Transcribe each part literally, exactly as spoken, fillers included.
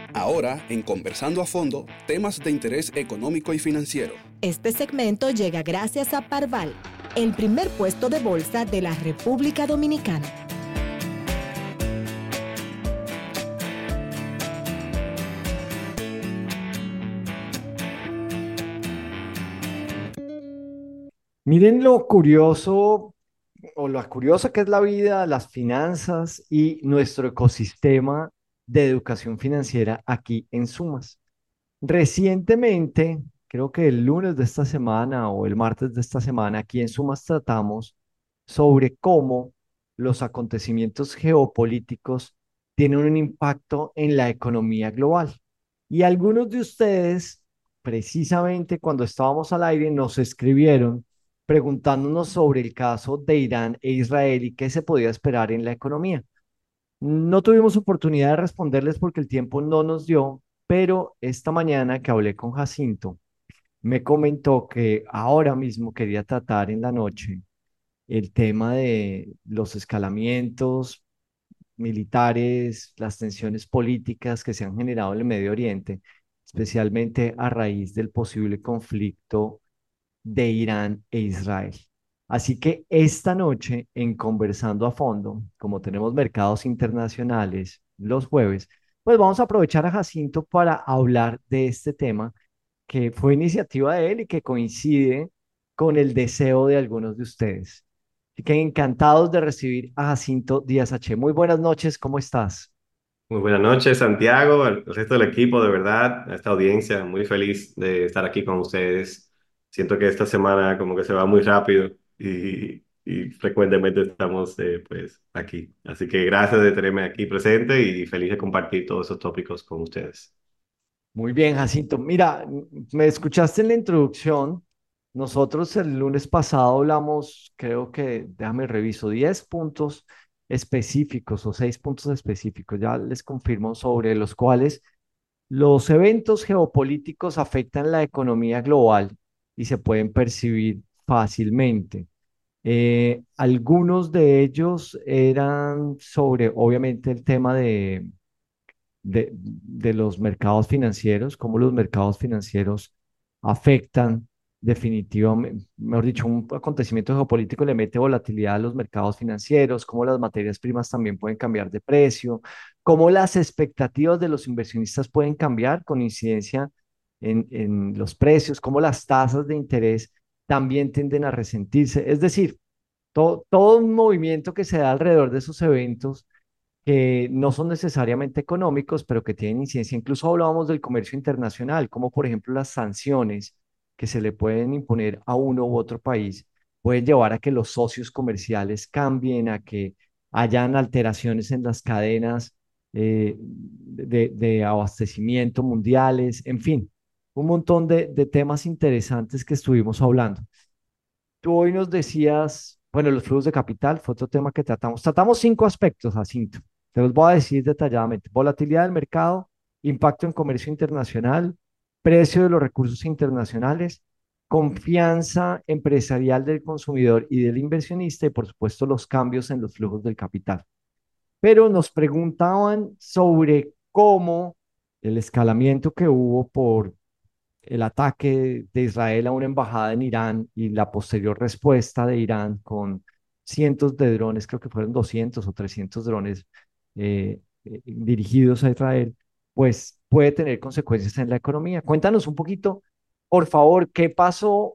Ahora, en Conversando a Fondo, temas de interés económico y financiero. Este segmento llega gracias a Parval, el primer puesto de bolsa de la República Dominicana. Miren lo curioso o lo curiosa que es la vida, las finanzas y nuestro ecosistema de educación financiera aquí en Sumas. Recientemente, creo que el lunes de esta semana o el martes de esta semana, aquí en Sumas tratamos sobre cómo los acontecimientos geopolíticos tienen un impacto en la economía global. Y algunos de ustedes, precisamente cuando estábamos al aire, nos escribieron preguntándonos sobre el caso de Irán e Israel y qué se podía esperar en la economía. No tuvimos oportunidad de responderles porque el tiempo no nos dio, pero esta mañana que hablé con Jacinto, me comentó que ahora mismo quería tratar en la noche el tema de los escalamientos militares, las tensiones políticas que se han generado en el Medio Oriente, especialmente a raíz del posible conflicto de Irán e Israel. Así que esta noche, en Conversando a Fondo, como tenemos mercados internacionales los jueves, pues vamos a aprovechar a Jacinto para hablar de este tema que fue iniciativa de él y que coincide con el deseo de algunos de ustedes. Así que encantados de recibir a Jacinto Díaz H. Muy buenas noches, ¿cómo estás? Muy buenas noches, Santiago, el resto del equipo, de verdad, a esta audiencia, muy feliz de estar aquí con ustedes. Siento que esta semana como que se va muy rápido y, y frecuentemente estamos eh, pues aquí. Así que gracias de tenerme aquí presente y feliz de compartir todos esos tópicos con ustedes. Muy bien, Jacinto. Mira, me escuchaste en la introducción. Nosotros el lunes pasado hablamos, creo que, déjame reviso, diez puntos específicos o seis puntos específicos, ya les confirmo, sobre los cuales los eventos geopolíticos afectan la economía global y se pueden percibir fácilmente. Eh, algunos de ellos eran sobre, obviamente, el tema de de, de los mercados financieros, cómo los mercados financieros afectan definitivamente, mejor dicho, un acontecimiento geopolítico le mete volatilidad a los mercados financieros, cómo las materias primas también pueden cambiar de precio, cómo las expectativas de los inversionistas pueden cambiar con incidencia en, en los precios, cómo las tasas de interés también tienden a resentirse. Es decir, todo, todo un movimiento que se da alrededor de esos eventos que no son necesariamente económicos, pero que tienen incidencia. Incluso hablábamos del comercio internacional, como por ejemplo las sanciones que se le pueden imponer a uno u otro país, pueden llevar a que los socios comerciales cambien, a que hayan alteraciones en las cadenas eh, de, de abastecimiento mundiales, en fin, un montón de, de temas interesantes que estuvimos hablando. Tú hoy nos decías, bueno, los flujos de capital fue otro tema que tratamos. Tratamos cinco aspectos, Jacinto. Te los voy a decir detalladamente. Volatilidad del mercado, impacto en comercio internacional, precio de los recursos internacionales, confianza empresarial del consumidor y del inversionista y, por supuesto, los cambios en los flujos del capital. Pero nos preguntaban sobre cómo el escalamiento que hubo por el ataque de Israel a una embajada en Irán y la posterior respuesta de Irán con cientos de drones, creo que fueron doscientos o trescientos drones eh, eh, dirigidos a Israel, pues puede tener consecuencias en la economía. Cuéntanos un poquito, por favor, qué pasó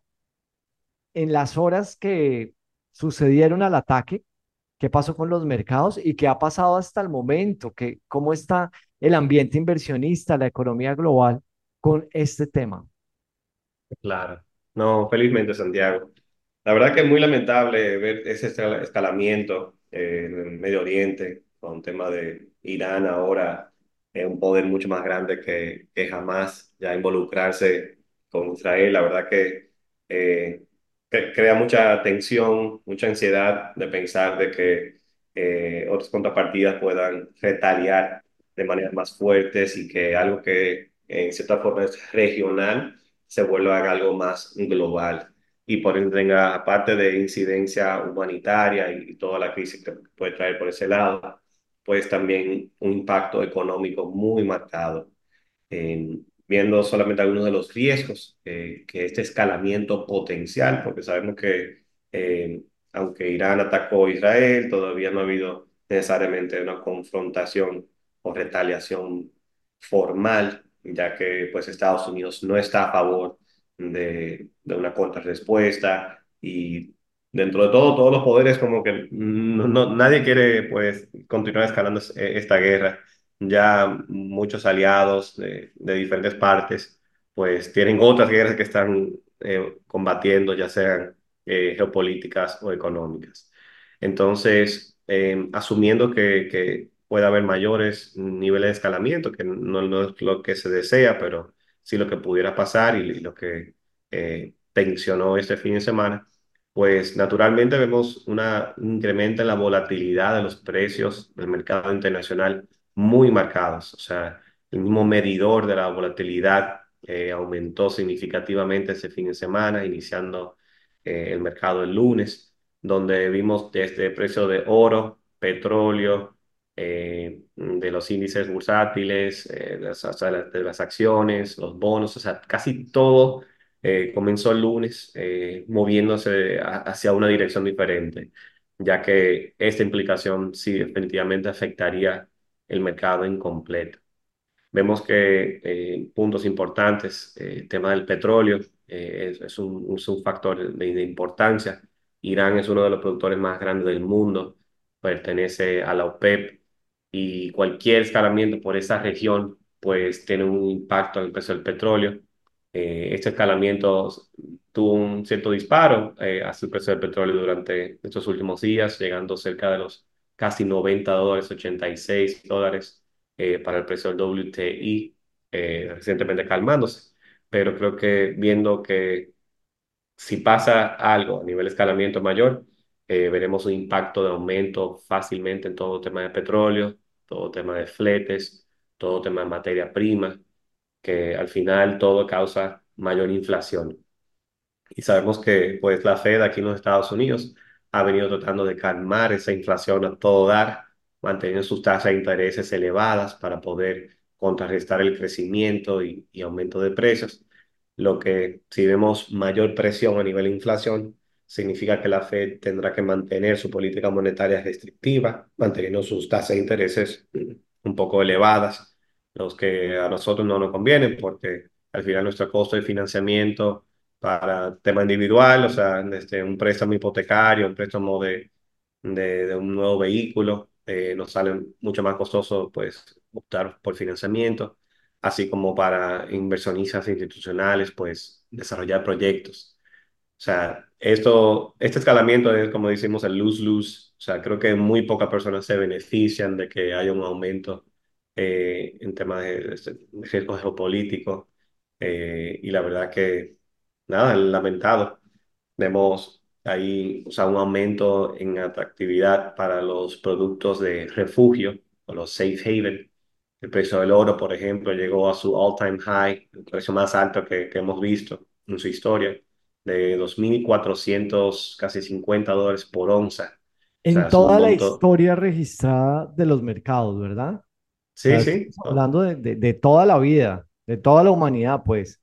en las horas que sucedieron al ataque, qué pasó con los mercados y qué ha pasado hasta el momento, que, cómo está el ambiente inversionista, la economía global con este tema. Claro, no, felizmente, Santiago. La verdad que es muy lamentable ver ese escal- escalamiento eh, en el Medio Oriente, con el tema de Irán ahora, es un poder mucho más grande que, que jamás ya involucrarse con Israel. La verdad que eh, cre- crea mucha tensión, mucha ansiedad de pensar de que eh, otras contrapartidas puedan retaliar de maneras más fuertes y que algo que en cierta forma es regional se vuelva algo más global y por ende tenga, aparte de incidencia humanitaria y, y toda la crisis que puede traer por ese lado, pues también un impacto económico muy marcado. eh, viendo solamente algunos de los riesgos eh, que este escalamiento potencial, porque sabemos que eh, aunque Irán atacó a Israel, todavía no ha habido necesariamente una confrontación o retaliación formal, ya que pues Estados Unidos no está a favor de, de una contrarrespuesta y dentro de todo, todos los poderes como que no, no- nadie quiere pues continuar escalando es- esta guerra. Ya muchos aliados de, de diferentes partes pues tienen otras guerras que están eh, combatiendo, ya sean eh, geopolíticas o económicas. Entonces, eh, asumiendo que, que puede haber mayores niveles de escalamiento, que no, no es lo que se desea, pero sí lo que pudiera pasar y, lo que eh, tensionó este fin de semana, pues naturalmente vemos una, un incremento en la volatilidad de los precios del mercado internacional muy marcados. O sea, el mismo medidor de la volatilidad eh, aumentó significativamente ese fin de semana, iniciando eh, el mercado el lunes, donde vimos desde precio de oro, petróleo, eh, de los índices bursátiles, eh, de las, o sea, de las acciones, los bonos, o sea, casi todo eh, comenzó el lunes eh, moviéndose a- hacia una dirección diferente, ya que esta implicación sí definitivamente afectaría el mercado incompleto. Vemos que eh, puntos importantes, eh, el tema del petróleo eh, es, es un, es un factor de, de importancia. Irán es uno de los productores más grandes del mundo, pertenece a la OPEP y cualquier escalamiento por esa región pues tiene un impacto en el precio del petróleo. Eh, este escalamiento tuvo un cierto disparo eh, hacia el precio del petróleo durante estos últimos días, llegando cerca de los casi noventa dólares, ochenta y seis dólares eh, para el precio del W T I, eh, recientemente calmándose. Pero creo que viendo que si pasa algo a nivel de escalamiento mayor, eh, veremos un impacto de aumento fácilmente en todo tema de petróleo, todo tema de fletes, todo tema de materia prima, que al final todo causa mayor inflación. Y sabemos que pues la Fed aquí en los Estados Unidos ha venido tratando de calmar esa inflación a todo dar, manteniendo sus tasas de intereses elevadas para poder contrarrestar el crecimiento y, y aumento de precios. Lo que si vemos mayor presión a nivel de inflación, significa que la Fed tendrá que mantener su política monetaria restrictiva, manteniendo sus tasas de intereses un poco elevadas, los que a nosotros no nos convienen porque al final nuestro costo de financiamiento para tema individual, o sea, desde un préstamo hipotecario, un préstamo de, de, de un nuevo vehículo, eh, nos sale mucho más costoso pues optar por financiamiento, así como para inversionistas institucionales, pues desarrollar proyectos. O sea, esto, este escalamiento es como decimos el lose-lose, o sea, creo que muy pocas personas se benefician de que haya un aumento eh, en temas de, de riesgo geopolítico eh, y la verdad que nada, lamentado. Vemos ahí, o sea, un aumento en atractividad para los productos de refugio o los safe haven. El precio del oro, por ejemplo, llegó a su all-time high, el precio más alto que, que hemos visto en su historia, de dos mil cuatrocientos casi cincuenta dólares por onza. O sea, En es un toda la monto. historia registrada de los mercados, ¿verdad? O Sí, sea, sí. estamos hablando de, de, de toda la vida, de toda la humanidad, pues.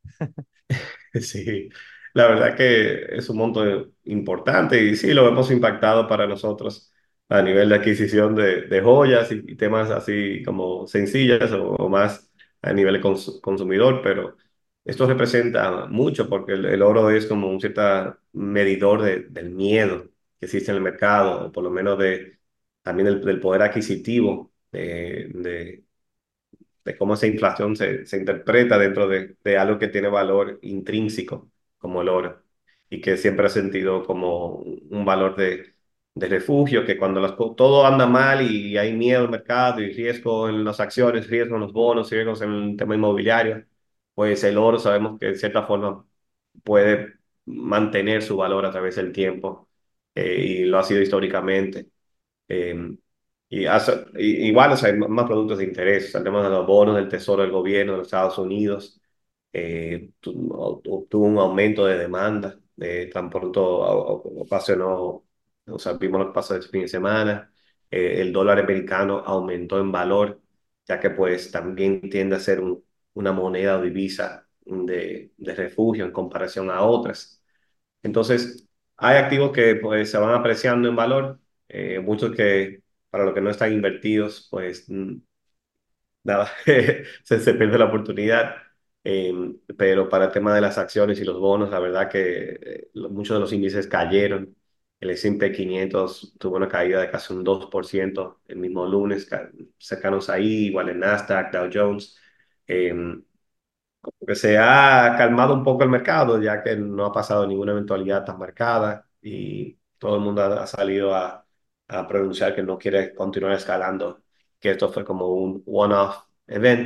Sí, la verdad que es un monto importante y sí lo hemos impactado para nosotros a nivel de adquisición de, de joyas y, y temas así como sencillas o, o más a nivel de cons- consumidor, pero esto representa mucho porque el, el oro es como un cierto medidor de- del miedo que existe en el mercado, o por lo menos de, también del, del poder adquisitivo de, de cómo esa inflación se, se interpreta dentro de, de algo que tiene valor intrínseco, como el oro, y que siempre ha sentido como un valor de, de refugio, que cuando las, co- todo anda mal y hay miedo al mercado y riesgo en las acciones, riesgo en los bonos, riesgos en el tema inmobiliario, pues el oro sabemos que de cierta forma puede mantener su valor a través del tiempo, eh, y lo ha sido históricamente. Eh, y hace- y- igual, o sea, hay m- más productos de interés. O sea, el tema de los bonos del Tesoro del gobierno de los Estados Unidos eh, tu- o- tuvo un aumento de demanda. Eh, tan pronto o- o- ocasionó, o sea, vimos lo que pasó este fin de semana. Eh, el dólar americano aumentó en valor, ya que pues también tiende a ser un, una moneda o divisa de, de refugio en comparación a otras. Entonces, hay activos que pues se van apreciando en valor, eh, muchos que para los que no están invertidos, pues mm, nada, se, se pierde la oportunidad. Eh, pero para el tema de las acciones y los bonos, la verdad que eh, lo- muchos de los índices cayeron. El S and P quinientos tuvo una caída de casi un dos por ciento el mismo lunes, ca- cercanos ahí, igual en Nasdaq, Dow Jones. Eh, Porque se ha calmado un poco el mercado, ya que no ha pasado ninguna eventualidad tan marcada y todo el mundo ha, ha salido a, a pronunciar que no quiere continuar escalando, que esto fue como un one-off event,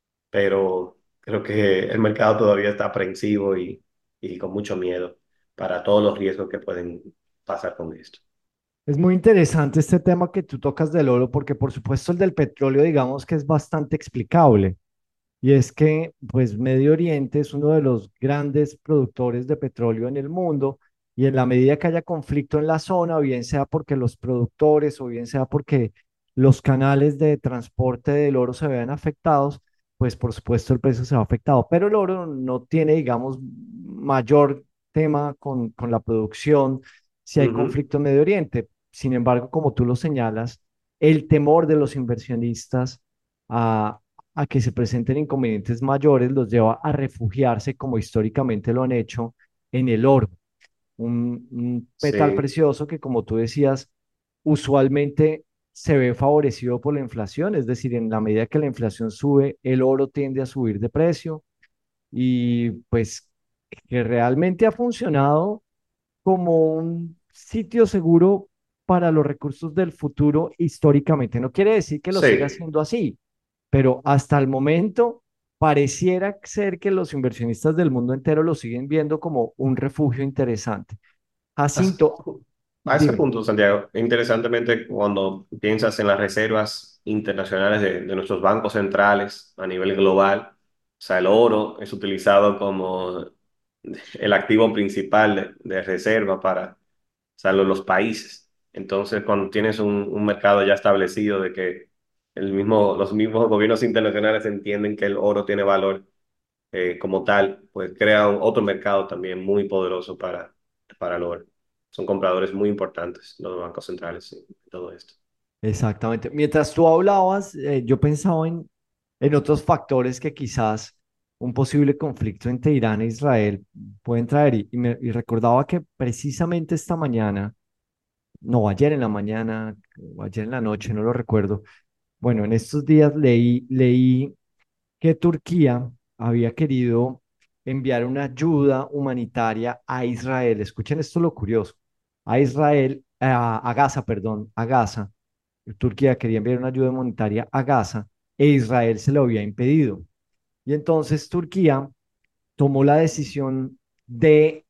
pero creo que el mercado todavía está aprensivo y, y con mucho miedo para todos los riesgos que pueden pasar con esto. Es muy interesante este tema que tú tocas del oro, porque por supuesto el del petróleo, digamos que es bastante explicable. Y es que, pues, Medio Oriente es uno de los grandes productores de petróleo en el mundo, y en la medida que haya conflicto en la zona, bien sea porque los productores o bien sea porque los canales de transporte del oro se vean afectados, pues por supuesto el precio se va afectado. Pero el oro no tiene, digamos, mayor tema con, con la producción si hay Ujú. conflicto en Medio Oriente. Sin embargo, como tú lo señalas, el temor de los inversionistas a a que se presenten inconvenientes mayores, los lleva a refugiarse, como históricamente lo han hecho, en el oro, un, un metal Sí, precioso que, como tú decías, usualmente se ve favorecido por la inflación, es decir, en la medida que la inflación sube, el oro tiende a subir de precio y pues que realmente ha funcionado como un sitio seguro para los recursos del futuro históricamente. No quiere decir que lo siga sí. siendo así, pero hasta el momento pareciera ser que los inversionistas del mundo entero lo siguen viendo como un refugio interesante. As- Jacinto, A ese dime. punto, Santiago, interesantemente, cuando piensas en las reservas internacionales de, de nuestros bancos centrales a nivel global, o sea, el oro es utilizado como el activo principal de, de reserva para, o sea, lo- los países. Entonces, cuando tienes un, un mercado ya establecido de que el mismo, los mismos gobiernos internacionales entienden que el oro tiene valor eh, como tal, pues crea un- otro mercado también muy poderoso para, para el oro. Son compradores muy importantes, los bancos centrales, en todo esto. Exactamente. Mientras tú hablabas, eh, yo pensaba en, en otros factores que quizás un posible conflicto entre Irán e Israel pueden traer. Y, y me, y recordaba que precisamente esta mañana, no, ayer en la mañana, o ayer en la noche, no lo recuerdo. Bueno, en estos días leí, leí que Turquía había querido enviar una ayuda humanitaria a Israel. Escuchen esto lo curioso. A Israel, a, a Gaza, perdón, a Gaza. Turquía quería enviar una ayuda humanitaria a Gaza e Israel se lo había impedido. Y entonces Turquía tomó la decisión de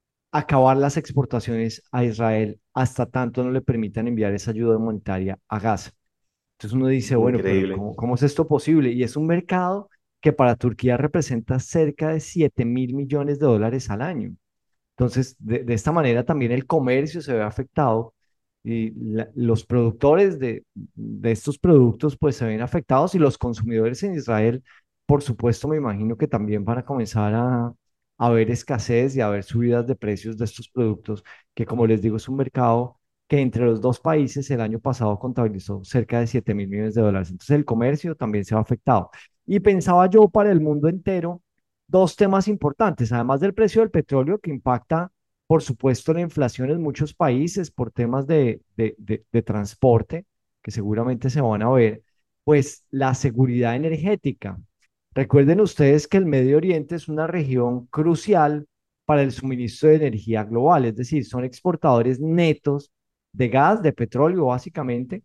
acabar las exportaciones a Israel hasta tanto no le permitan enviar esa ayuda humanitaria a Gaza. Entonces uno dice, bueno, pero Increíble. ¿cómo, cómo es esto posible? Y es un mercado que para Turquía representa cerca de siete mil millones de dólares al año. Entonces, de, de esta manera también el comercio se ve afectado y la- los productores de, de estos productos pues se ven afectados y los consumidores en Israel, por supuesto, me imagino que también van a comenzar a, a ver escasez y a ver subidas de precios de estos productos, que como les digo es un mercado que entre los dos países el año pasado contabilizó cerca de siete mil millones de dólares. Entonces el comercio también se va afectado. Y pensaba yo para el mundo entero dos temas importantes, además del precio del petróleo que impacta, por supuesto, la inflación en muchos países por temas de, de, de, de transporte, que seguramente se van a ver, pues la seguridad energética. Recuerden ustedes que el Medio Oriente es una región crucial para el suministro de energía global, es decir, son exportadores netos de gas, de petróleo básicamente,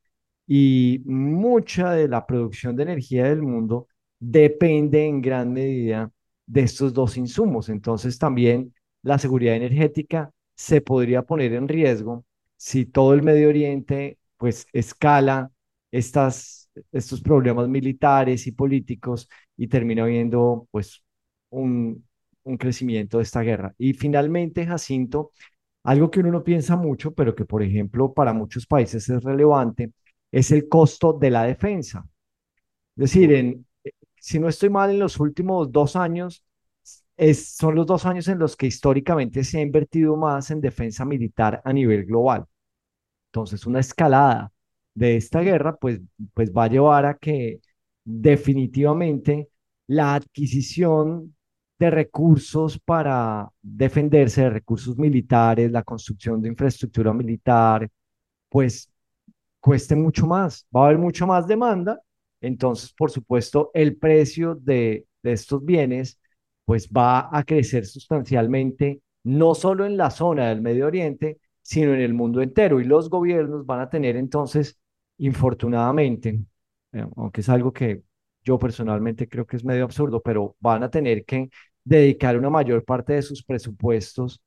y mucha de la producción de energía del mundo depende en gran medida de estos dos insumos. Entonces también la seguridad energética se podría poner en riesgo si todo el Medio Oriente pues escala estas, estos problemas militares y políticos y termina habiendo pues un, un crecimiento de esta guerra. Y finalmente, Jacinto, algo que uno no piensa mucho, pero que por ejemplo para muchos países es relevante, es el costo de la defensa. Es decir, Uf, en, si no estoy mal, en los últimos dos años, es, son los dos años en los que históricamente se ha invertido más en defensa militar a nivel global. Entonces, una escalada de esta guerra, pues, pues va a llevar a que definitivamente la adquisición de recursos para defenderse, de recursos militares, la construcción de infraestructura militar, pues cueste mucho más, va a haber mucho más demanda, entonces, por supuesto, el precio de, de estos bienes, pues va a crecer sustancialmente, no solo en la zona del Medio Oriente, sino en el mundo entero. Y los gobiernos van a tener entonces, infortunadamente, eh, aunque es algo que yo personalmente creo que es medio absurdo, pero van a tener que dedicar una mayor parte de sus presupuestos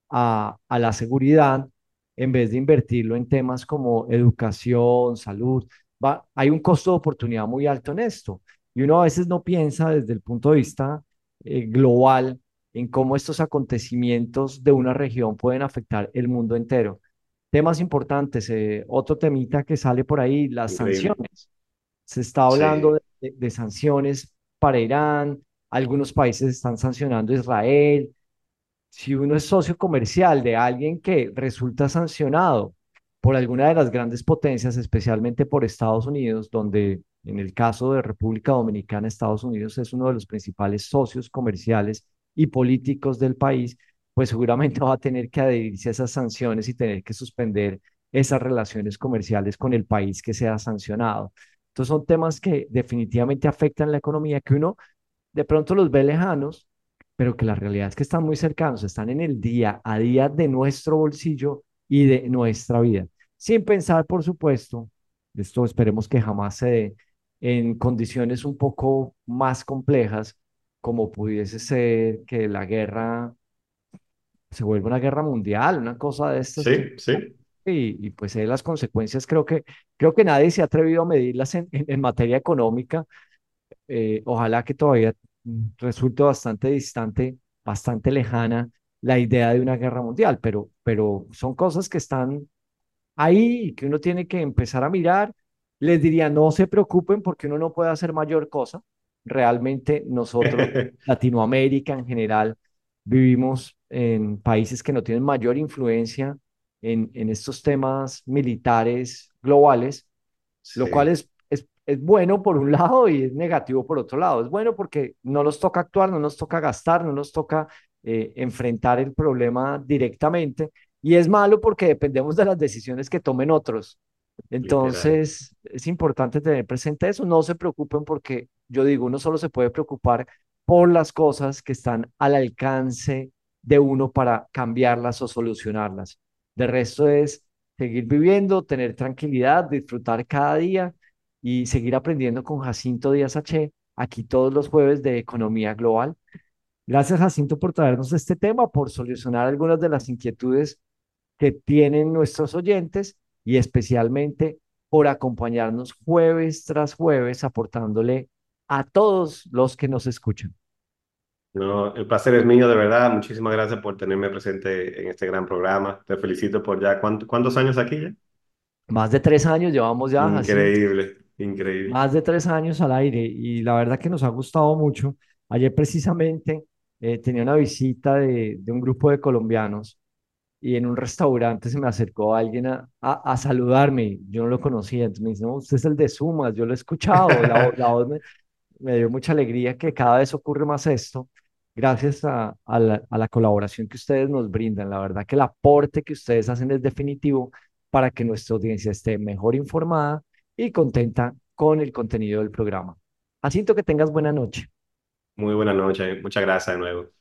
a, a la seguridad en vez de invertirlo en temas como educación, salud. Va, hay un costo de oportunidad muy alto en esto y uno a veces no piensa desde el punto de vista eh, global en cómo estos acontecimientos de una región pueden afectar el mundo entero. Temas importantes, eh, otro temita que sale por ahí, las Increíble. sanciones. Se está hablando Sí, de, de- de sanciones para Irán, algunos países están sancionando a Israel. Si uno es socio comercial de alguien que resulta sancionado por alguna de las grandes potencias, especialmente por Estados Unidos, donde en el caso de República Dominicana, Estados Unidos es uno de los principales socios comerciales y políticos del país, pues seguramente va a tener que adherirse a esas sanciones y tener que suspender esas relaciones comerciales con el país que sea sancionado. Entonces son temas que definitivamente afectan la economía, que uno de pronto los ve lejanos, pero que la realidad es que están muy cercanos, están en el día a día de nuestro bolsillo y de nuestra vida. Sin pensar, por supuesto, esto esperemos que jamás se dé en condiciones un poco más complejas, como pudiese ser que la guerra se vuelva una guerra mundial, una cosa de estas que... sí, sí, Y, y pues eh, las consecuencias creo que, creo que nadie se ha atrevido a medirlas en, en, en materia económica. Eh, ojalá que todavía mm, resulte bastante distante, bastante lejana la idea de una guerra mundial, pero, pero son cosas que están ahí y que uno tiene que empezar a mirar. Les diría, no se preocupen porque uno no puede hacer mayor cosa. Realmente nosotros, Latinoamérica en general, vivimos en países que no tienen mayor influencia en, en estos temas militares globales, lo cual sí, es, es, es bueno por un lado y es negativo por otro lado. Es bueno porque no nos toca actuar, no nos toca gastar, no nos toca eh, enfrentar el problema directamente. Y es malo porque dependemos de las decisiones que tomen otros. literal. Entonces, es importante tener presente eso. No se preocupen porque yo digo, uno solo se puede preocupar por las cosas que están al alcance de uno para cambiarlas o solucionarlas. De resto es seguir viviendo, tener tranquilidad, disfrutar cada día y seguir aprendiendo con Jacinto Díaz H. aquí todos los jueves de Economía Global. Gracias, Jacinto, por traernos este tema, por solucionar algunas de las inquietudes que tienen nuestros oyentes y especialmente por acompañarnos jueves tras jueves, aportándole a todos los que nos escuchan. No, el placer es mío, de verdad. Muchísimas gracias por tenerme presente en este gran programa. Te felicito por ya. ¿Cuánto- ¿cuántos años aquí ya? Más de tres años llevamos ya, Jacinto, Increíble, increíble. más de tres años al aire y la verdad que nos ha gustado mucho. Ayer precisamente eh, tenía una visita de, de un grupo de colombianos y en un restaurante se me acercó alguien a, a, a saludarme. Yo no lo conocía, entonces me dice, no, usted es el de Sumas, yo lo he escuchado, la, vo- la voz me, me dio mucha alegría que cada vez ocurre más esto, gracias a, a la, a la colaboración que ustedes nos brindan. La verdad que el aporte que ustedes hacen es definitivo para que nuestra audiencia esté mejor informada y contenta con el contenido del programa. Así que tengas buena noche. Muy buena noche. Muchas gracias de nuevo.